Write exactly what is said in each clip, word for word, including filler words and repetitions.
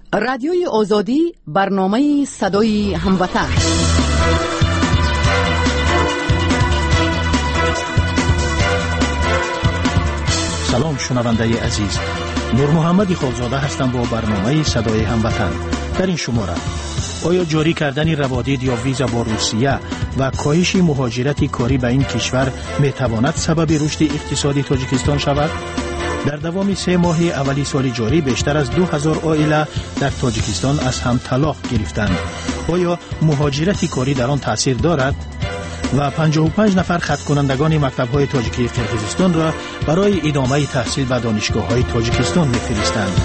رادیوی آزادی، برنامه صدای هموطن. سلام شنونده عزیز، نور محمدی خالزاده هستم با برنامه صدای هموطن. در این شماره آیا جاری کردن روادید یا ویزا با روسیه و کاهش مهاجرت کاری به این کشور میتواند سبب رشد اقتصادی تاجیکستان شود؟ در دوام سه ماه اولی سال جاری بیشتر از دو هزار عائله در تاجیکستان از هم طلاق گرفتند. آیا مهاجرت کاری در آن تاثیر دارد؟ و پنجاه و پنج نفر خط کنندگان مکتب‌های تاجیکی قرقیزستان را برای ادامه تحصیل به دانشگاه‌های تاجیکستان می‌فرستند.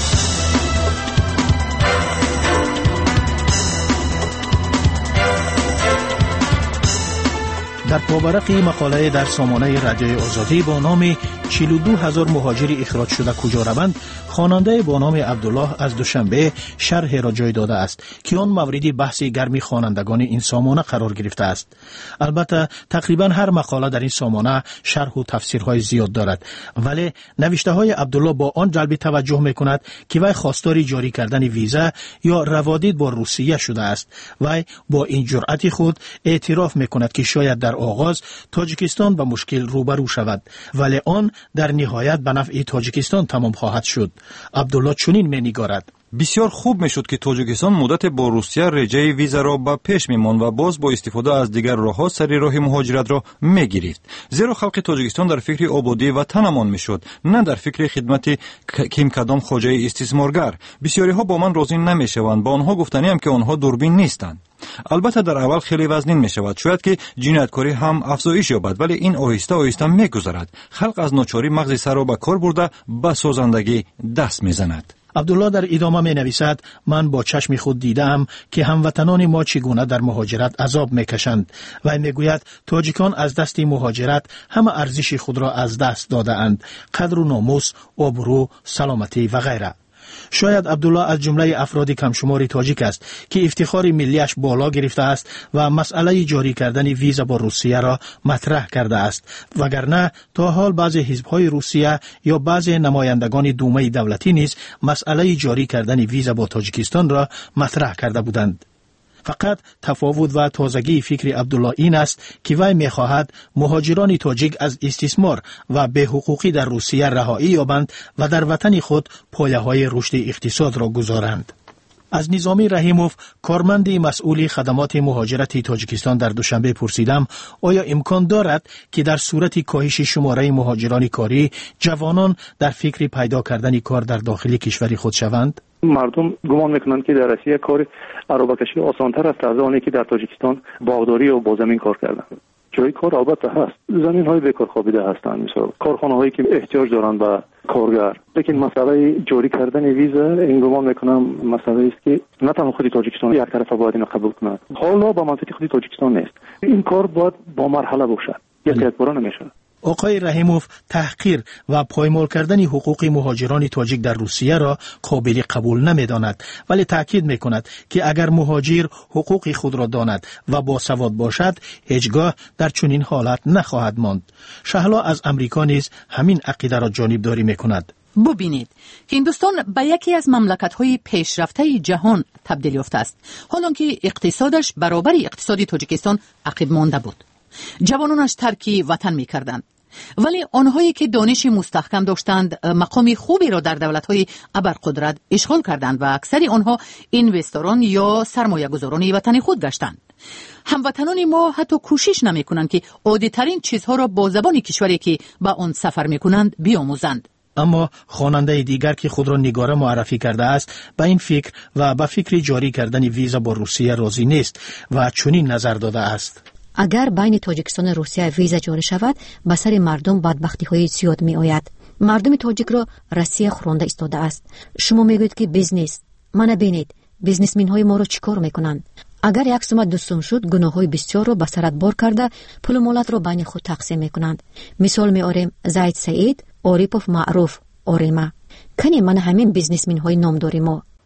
در پاورق مقاله در سامانه رادیوی آزادی با نام چهل و دو هزار مهاجر اخراج شده کجا روند، خواننده با نام عبدالله از دوشنبه شرح را جای داده است که آن موردی بحث گرمی خوانندگان این سامانه قرار گرفته است. البته تقریبا هر مقاله در این سامانه شرح و تفسیرهای زیاد دارد، ولی نوشته های عبدالله با آن جلب توجه میکند که وی خواستار جاری کردن ویزا یا روادید با روسیه شده است. وی با این جرأت خود اعتراف میکند که شاید در آغاز تاجیکستان با مشکل روبرو شود، ولی آن در نهایت به نفع تاجیکستان تمام خواهد شد. عبدالله چنین می‌نگارد: بسیار خوب میشد که تاجیکستان مدت با روسیه رجای ویزا را به پیش می‌ماند و باز با استفاده از دیگر راه‌ها سری راه مهاجرت را می‌گرفت. زیرا خلق تاجیکستان در فکر آبادی وطنمان میشد، نه در فکر خدمت کیم کدام خواجه استثمارگر. بسیاری ها با من راضی نمیشوند، با آنها گفتنیم که آنها دوربین نیستند. البته در اول خیلی وزنین می شود، شاید که جنایتکاری هم افزایش یابد، ولی این آهسته آهسته می گذرد. خلق از ناچاری مغز سر را به کار برده به سازندگی دست می زند. عبدالله در ادامه می نویسد: من با چشم خود دیدم که هموطنان ما چگونه در مهاجرت عذاب می کشند و می گوید تاجیکان از دست مهاجرت همه ارزش خود را از دست داده اند، قدر و ناموس، آبرو، سلامتی و غیره. شاید عبدالله از جمله افراد کمشماری تاجیک است که افتخار ملیش بالا گرفته است و مسئله جاری کردن ویزا با روسیه را مطرح کرده است، وگرنه تا حال بعضی حزب‌های روسیه یا بعضی نمایندگان دومه دولتی نیز مسئله جاری کردن ویزا با تاجیکستان را مطرح کرده بودند. فقط تفاوت و تازگی فکر عبدالله این است که وی می‌خواهد مهاجران تاجیک از استثمار و به حقوقی در روسیه رهایی یابند و در وطن خود پایه‌های رشد اقتصاد را گذارند. از نظامی رحیموف، کارمند مسئول خدمات مهاجرت تاجیکستان، در دوشنبه پرسیدم آیا امکان دارد که در صورت کاهش شماره مهاجران کاری جوانان در فکر پیدا کردن کار در داخل کشور خود شوند؟ مردم گمان میکنند که در روسیه کار عربکشی آسان‌تر است از آنی که در تاجیکستان باغداری و با زمین کار کردن. جای کار البته هست، زمین های بیکار خوابیده هستند، مثلا کارخانه هایی که احتیاج دارند به کارگر، لیکن مسئله جاری کردن ویزا این گمان میکنم مسئله است که نه تنها خود تاجیکستان یک طرفه باید اینو قبول کند، حالا با منطق خود تاجیکستان نیست. این کار باید با مرحله باشد، یک یک بار نمیشه. آقای رحیموف تحقیر و پایمال کردن حقوق مهاجران تاجیک در روسیه را قابل قبول نمی‌داند، ولی تاکید می‌کند که اگر مهاجر حقوق خود را داند و باسواد باشد هیچگاه در چنین حالت نخواهد ماند. شهلا از امریکا نیز همین عقیده را جانبداری می‌کند. ببینید، هندوستان به یکی از مملکت‌های پیشرفته جهان تبدیل یافته است، حالانکه اقتصادش برابر اقتصاد تاجیکستان عقب مانده بود. جوانانش ترک وطن می کردند، ولی آنهایی که دانش مستحکم داشتند مقام خوبی را در دولت‌های ابرقدرت اشغال کردند و اکثر آنها اینوستوران یا سرمایه‌گذاران وطن خود گشتند. هموطنان ما حتی کوشش نمی کنند که عادی‌ترین چیزها را با زبان کشوری که به آن سفر می کنند بیاموزند. اما خواننده دیگر که خود را نگاره معرفی کرده است به این فکر و به فکر جاری کردن ویزا با روسیه راضی نیست و چنین نظر داده است: اگر بین تاجیکستان و روسیه ویزا جاری شود به سر مردم بدبختی های زیاد می آید. مردم تاجیک را روسیه خورنده ایستاده است. شما میگویید که بیزنس، من ببینید بیزنسمن های ما را چیکار میکنند؟ اگر یک سوم دوستم شد گناه های بسیار را به سرت بار کرده پول مولات را بین خود تقسیم میکنند. مثال میاریم زید سعید، عارفوف معروف، آریما. کنی من همین بیزنسمن های نامداری ما.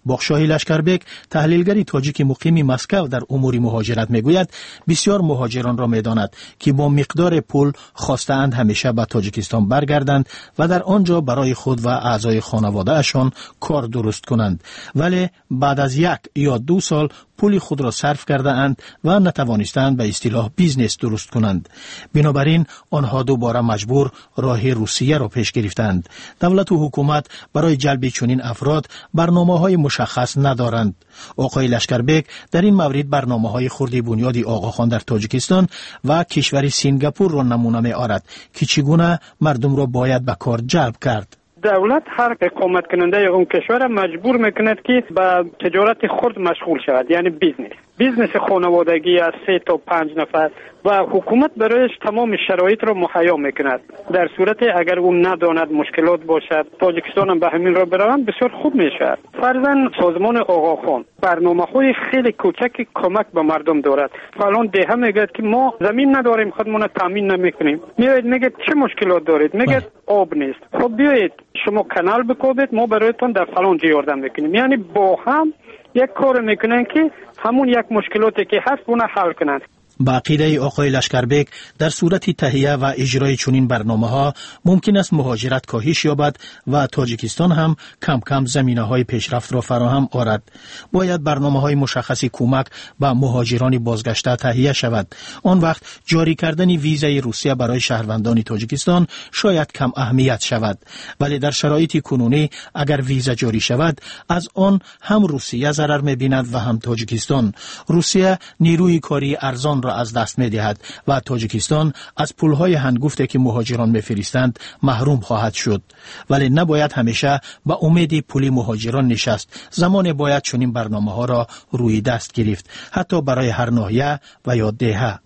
باغشاهی لشکربک، تحلیلگری تاجیک مقیم مسکو در امور مهاجرت میگوید بسیار مهاجران را میداند که با مقدار پول خواستند همیشه به تاجیکستان برگردند و در آنجا برای خود و اعضای خانواده اشان کار درست کنند، ولی بعد از یک یا دو سال پول خود را صرف کرده اند و نتوانستند به اصطلاح بیزنس درست کنند. بنابراین آنها دوباره مجبور راه روسیه را پیش گرفتند. دولت و حکومت برای جلب چنین افراد برنامه‌های مشخص ندارند. آقای لشکربک در این مورد برنامه‌های خردی بنیادی آقاخان در تاجیکستان و کشور سینگاپور را نمونه می‌آورد که چگونه مردم را باید به کار جلب کرد. دولت هر اقامت کننده اون کشور مجبور میکند که به تجارت خرد مشغول شود، یعنی بیزنس بیزنس خانوادگی از سه تا پنج نفر، و حکومت برایش تمام شرایط را مهیا میکند. در صورت اگر اون نداند مشکلات باشد تاجیکستان هم به همین را بروند بسیار خوب میشود. فرضاً سازمان آقاخان برنامه‌های خیلی کوچک کمک به مردم دارد. فلان دهه میگه که ما زمین نداریم خودمون تامین نمیکنیم، میاد میگه چه مشکلات دارید، میگه آب نیست، خب بیایید شما کانال بکوبید ما برایتون در فلان جا یاردم میکنیم. یعنی با هم یک کار میکنن که همون یک مشکلاتی که هست اون حل کنند. با عقیده آقای لشکربک در صورت تهیه و اجرای چنین برنامه‌ها ممکن است مهاجرت کاهش یابد و تاجیکستان هم کم کم زمینه‌های پیشرفت را فراهم آورد. باید برنامه‌های مشخصی کمک به مهاجران بازگشته تهیه شود. آن وقت جاری کردن ویزای روسیه برای شهروندان تاجیکستان شاید کم اهمیت شود، ولی در شرایط کنونی اگر ویزا جاری شود از آن هم روسیه ضرر می‌بیند و هم تاجیکستان. روسیه نیروی کاری ارزان را از دست می دهد و تاجیکستان از پولهای هنگفتی که مهاجران میفرستند محروم خواهد شد. ولی نباید همیشه به امید پول مهاجران نشست. زمان باید چنین برنامه ها را روی دست گرفت، حتی برای هر ناحیه و یا دهه.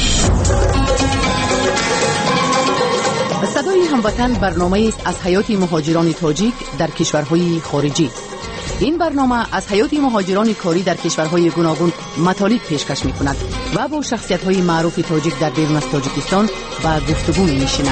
صدای هموطن برنامه است از حیات مهاجران تاجیک در کشورهای خارجی. این برنامه از حیات مهاجران کاری در کشورهای گوناگون مطالب پیشکش می‌کند و با شخصیت‌های معروف تاجیک در بیرون از تاجیکستان و گفتگو می‌نشیند.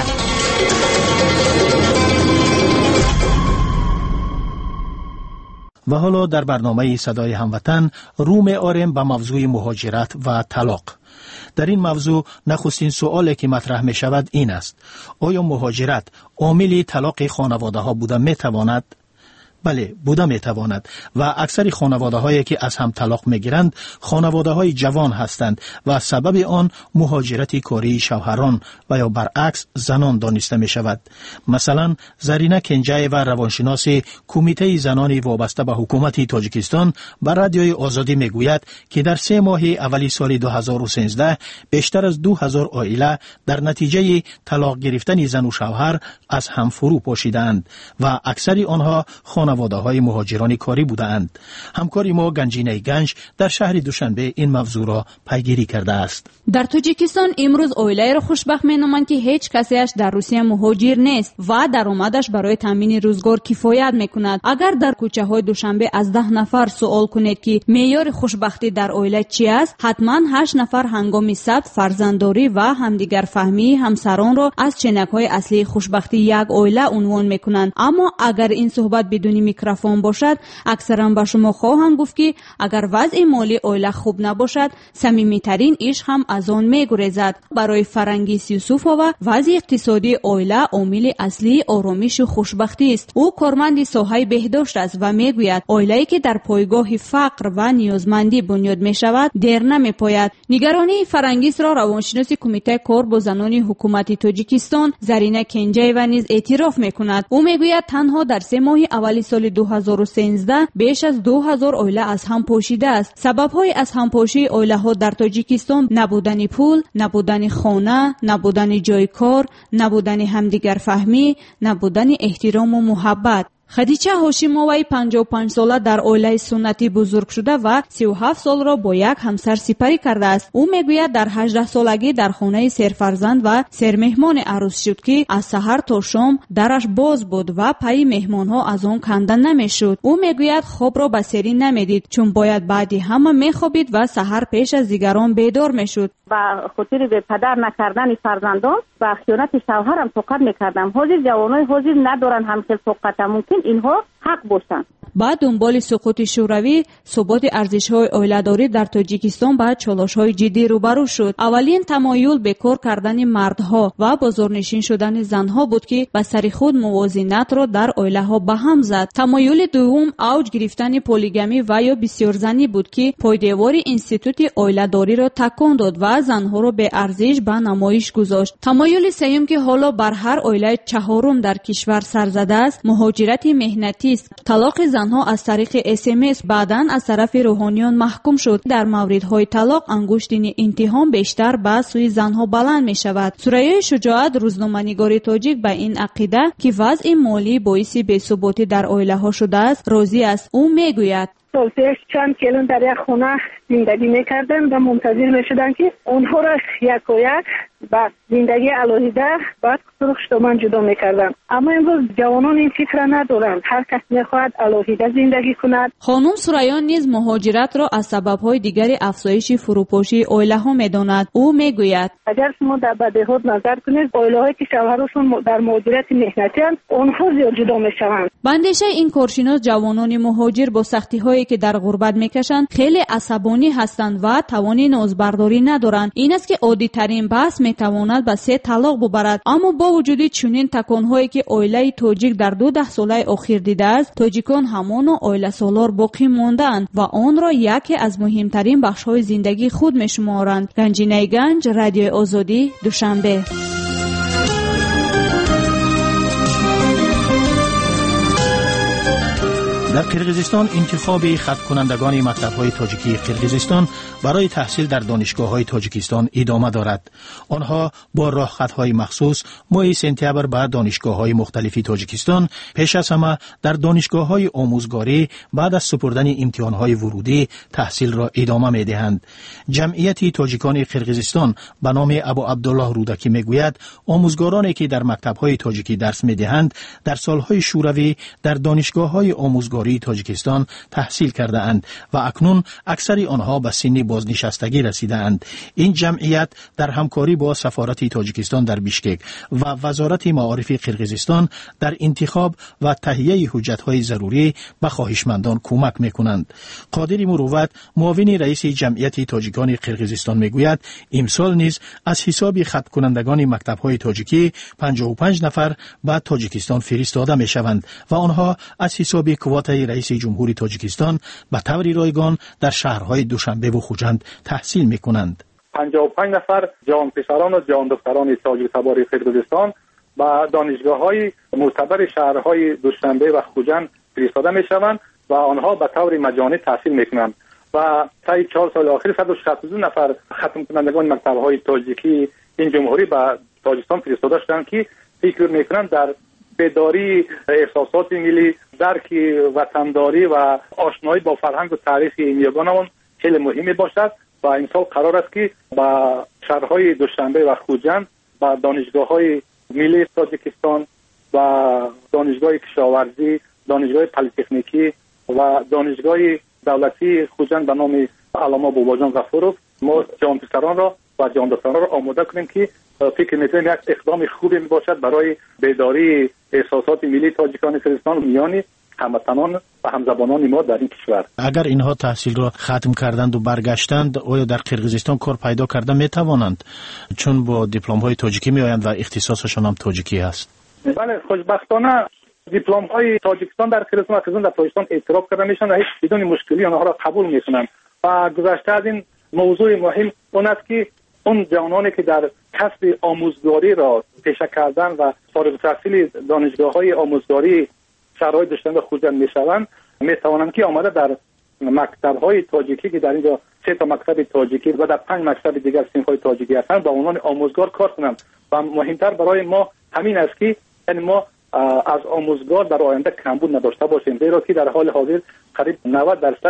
و حالا در برنامه صدای هموطن رو می‌آریم به موضوع مهاجرت و طلاق. در این موضوع نخستین سؤالی که مطرح می شود این است: آیا مهاجرت عامل طلاق خانواده ها بوده می تواند؟ بله، بوده می تواند و اکثر خانواده هایی که از هم طلاق می گیرند خانواده های جوان هستند و سبب آن مهاجرت کاری شوهران و یا برعکس زنان دانسته می شود. مثلا زرینه کنجای و روانشناس کمیته زنان وابسته به حکومت تاجیکستان بر رادیوی آزادی می گوید که در سه ماه اولی سال دو هزار و سیزده بیشتر از دو هزار عائله در نتیجه طلاق گرفتن زن و شوهر از هم فرو پاشیدند و اکثر آنها خانواده های مهاجران کاری بودند. همکاری ما گنجینه گنج در شهر دوشنبه این موضوع را پیگیری کرده است. در تاجیکستان امروز عائله را خوشبخت مینامند که هیچ کسیش در روسیه مهاجر نیست و درآمدش برای تامین روزگار کفایت میکند. اگر در کوچه های دوشنبه از ده نفر سوال کنید که معیار خوشبختی در عائله چی است، حتما هشت نفر هنگام ثبت فرزندداری و همدیگر فهمی همسران را از چنک‌های اصلی خوشبختی یک عائله عنوان میکنند. اما اگر این صحبت بدون میکروفون باشد، اکثرا به شما خواهند گفت که اگر وضع مالی عائله خوب نباشد، صمیمیترین عشق هم از آن میگریزد. برای فرنگیس یوسفova و وضع اقتصادی عائله عامل اصلی آرامش و خوشبختی است. او کارمند ساحه بهداشت است و میگوید عائله‌ای که در پایگاه فقر و نیازمندی بنیاد میشود دیر نمیپاید. نگرانی فرنگیس را روانشناس کمیته کار با زنان حکومت تاجیکستان زرینه کنجای و نیز اعتراف میکند. او میگوید تنها در سه ماه اولی سال دو هزار و سیزده بیش از دو هزار عائله از هم پاشیده است. سبب‌های از هم پاشی عائله‌ها در تاجیکستان نبودن پول، نبودن خانه، نبودن جای کار، نبودن همدیگر فهمی، نبودن احترام و محبت. خدیجه هاشیمووی پنجاه و پنج ساله در عائله سنتی بزرگ شده و سی و هفت سال را با یک همسر سپری کرده است. او میگوید در هجده سالگی در خانه سرفرزند و سرمهمان عروس شد که از سحر تا شام درش باز بود و پای مهمانها از آن کنده نمیشد. او میگوید خواب را به سری نمیدید چون باید بعدی همه میخوابید و سحر پیش از دیگران بیدار میشد. با خاطر به پدر نکردن فرزندان و خیانت شوهرم توقت میکردم. حاضر جوانای حاضر ندارن همچنین توقت. ممکن اینها حق باشند. بعد دنبال سقوط شوروی، ثبات ارزش‌های اویلاداری در تاجیکستان با چالش‌های جدی روبرو شد. اولین تمایل به کار کردن مردها و بازارنشین شدن زنها بود که به سر خود موازنت را در اویله‌ها به هم زد. تمایل دوم اوج گرفتن پلیگامی و یا بسیارزنی بود که پایدیوار اینستیتوت اویلاداری را تکان داد و زنها را به ارزش به نمایش گذاشت. تمایل سوم که حالا بر هر اویله چهارم در کشور سر زده است، مهاجرت مهنتی است. طلاق زنها از طریق اس ام اس بعداً از طرف روحانیان محکوم شد. در موردهای طلاق انگشتین اتهام بیشتر به سوی زنها بلند می شود. ثریا شجاعت، روزنامه‌نگار تاجیک، به این عقیده که وضع مالی باعث بی‌ثباتی در عائله‌ها شده است راضی است. او میگوید سال پیش چند کلون در یک خانه زندگی میکردن و منتظر میشدن که اونها را یک و یک با زندگی علاهیده بعد سرخ شدن جدا میکردن. اما امروز جوانان این فکر ندارند. هر کس میخواهد علاهیده زندگی کند. خانم ثریا نیز مهاجرت را از سبب‌های دیگری افزایش فروپاشی عائله‌ها میداند. او میگوید اگر شما در بدیهات نظر کنید، عائله‌هایی که شوهرشون در مهاجرت مهنتی اند، اونها زیاد جدا میشوند. بندیشه این کارشناس جوانان مهاجر با سختی‌هایی که در غربت میکشند خیلی عصبانی هستند و توان نازبرداری ندارند. این است که عادی ترین بحث میتواند به سه طلاق ببرد. اما با وجود چنین تکان‌هایی که عائله تاجیک در دو ده ساله اخیر دیده است، تاجیکان همان عائله سالار باقی ماندند و آن را یکی از مهمترین بخش‌های زندگی خود میشمارند. گنجینه گنج، رادیو آزادی، دوشنبه. در قرقیزستان انتخاب خط کنندگان مکتب‌های تاجیکی قرقیزستان برای تحصیل در دانشگاه‌های تاجیکستان ادامه دارد. آنها با راهخطهای مخصوص ماه سپتامبر به دانشگاه‌های مختلفی تاجیکستان، پیش از همه در دانشگاه‌های آموزگاری بعد از سپردن امتحان‌های ورودی تحصیل را ادامه می‌دهند. جمعیت تاجیکان قرقیزستان به نام ابو عبدالله رودکی میگوید آموزگارانی که در مکتب‌های تاجیکی درس می‌دهند در سال‌های شوروی در دانشگاه‌های آموزگاری تاجیکستان تحصیل کرده اند و اکنون اکثر آنها به سن بازنشستگی رسیده اند. این جمعیت در همکاری با سفارت تاجیکستان در بیشکک و وزارت معارف قرقیزستان در انتخاب و تهیه حجت‌های ضروری به خواهشمندان کمک می‌کنند. قادر مروت، معاون رئیس جمعیت تاجیکان قرقیزستان میگوید امسال نیز از حساب خط کنندگان مکتب‌های تاجیکی پنجاه و پنج نفر به تاجیکستان فرستاده می‌شوند و آنها از حساب کوات رئیس جمهوری تاجیکستان به طور رایگان در شهرهای دوشنبه و خوجند تحصیل می‌کنند. پنجاه و پنج نفر جوان پسران و جوان دختران تاجیک تبار قرقیزستان به دانشگاه‌های معتبر شهرهای دوشنبه و خوجند فرستاده می‌شوند و آنها به طور مجانی تحصیل می‌کنند و طی چهار سال اخیر صد و شصت و دو نفر ختم کنندگان مکتب‌های تاجیکی این جمهوری به تاجیکستان فرستاده شدند که فکر می‌کنند در بیداری احساسات ملی، درک وطنداری و آشنایی با فرهنگ و تاریخ یگانمان خیلی مهمی باشد و این سال قرار است که با شهرهای دوشنبه و خوجند با دانشگاه‌های ملی تاجیکستان و دانشگاه کشاورزی، دانشگاه پلی‌تکنیکی و دانشگاه دولتی خوجند به نام علامه باباجان غفورov ما جوان پسران را و جوان دختران را آماده کنیم که فکر می‌کنیم یک اقدام خوبی میباشد برای بیداری احساسات ملی تاجیکان قرقیزستان میان هموطنان و همزبانان ما در این کشور. اگر اینها تحصیل را ختم کردند و برگشتند آیا در قرقیزستان کار پیدا کرده میتوانند؟ چون با دیپلم‌های تاجیکی میآیند و اختصاصشان هم تاجیکی است. بله، خوشبختانه دیپلم‌های تاجیکستان در قرقیزستان در تاجیکستان اعتراف کرده میشن و هیچ بدون مشکلی آنها را قبول میکنند. و گذشته از این موضوع مهم اون است که اون جوانانی که در کسب آموزگاری را پیشه کردن و فارغ التحصیل دانشگاه‌های آموزگاری شهرهای دوشنبه خوجند میشوند میتوانند که آمده در مکتب‌های تاجیکی که در اینجا سه تا مکتب تاجیکی و در پنج مکتب دیگر صنف‌های تاجیکی هستند با عنوان آموزگار کار کنند و مهمتر برای ما همین است که یعنی ما از آموزگار در آینده کمبود نداشته باشیم، زیرا که در حال حاضر قریب نود درصد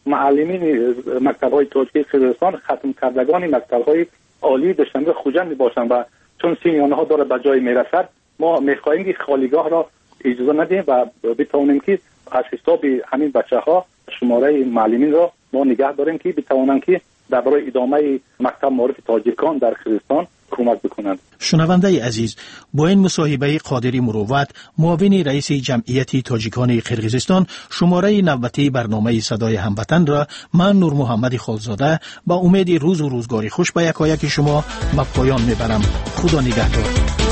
معلمین مکتب‌های تاجیکی قرقیزستان ختم کردگان مکتب‌های عالی دوشنبه خوجند باشند و چون سین آنها داره به جای میرسد ما میخواهیم که خالیگاه را اجازه ندیم و بتوانیم که از حساب همین بچه‌ها شماره معلمین را ما نگه داریم که بتوانند که در برای ادامه مکتب معارف تاجیکان در قرقیزستان کمک بکنند. شنونده عزیز، با این مصاحبه قادری مروت، معاون رئیس جمعیت تاجیکان قرقیزستان، شماره نوبتی برنامه صدای هموطن را من نور محمد خالزاده با امید روز و روزگاری خوش به یکایک شما به پایان میبرم. خدا نگهدار.